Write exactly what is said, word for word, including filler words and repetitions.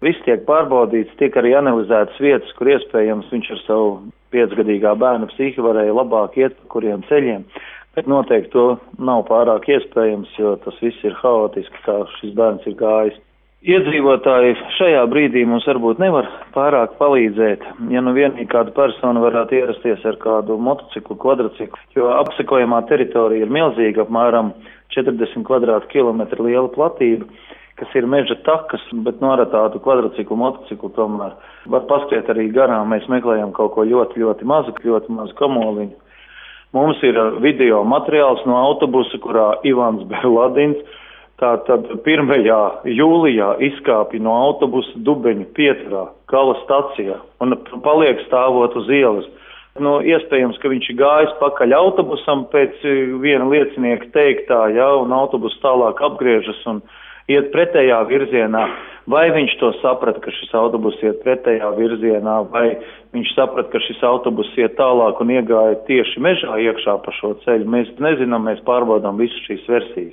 Viss tiek pārbaudīts, tiek arī analizētas vietas, kur iespējams viņš ar savu piecgadīgā bērna psihi varēja labāk iet pa kuriem ceļiem. Bet noteikti to nav pārāk iespējams, jo tas viss ir haotiski, kā šis bērns ir gājis. Iedzīvotāji šajā brīdī mums varbūt nevar pārāk palīdzēt, ja nu vienīgi kāda persona varētu ierasties ar kādu motociklu, kvadrociklu, jo apsekojamā teritorija ir milzīga, apmēram četrdesmit kvadrātkilometru liela platība, kas ir meža takas, bet no ar tādu kvadrociklu, motociklu tomēr var paskriet arī garām. Mēs meklējam kaut ko ļoti, ļoti mazu, ļoti mazu kamoliņu. Mums ir video materiāls no autobusa, kurā Ivans Berladins tātad pirmajā jūlijā izkāpja no autobusa Dubeņu pieturā, Kala stacijā, un paliek stāvot uz ielas. Nu, iespējams, ka viņš ir gājis pakaļ autobusam pēc viena liecinieka teiktā, ja, un autobus tālāk apgriežas un iet pretējā virzienā. Vai viņš to saprata, ka šis autobus iet pretējā virzienā, vai viņš saprata, ka šis autobus iet tālāk un iegāja tieši mežā iekšā pa šo ceļu. Mēs nezinām, mēs pārbaudām visu šīs versijas.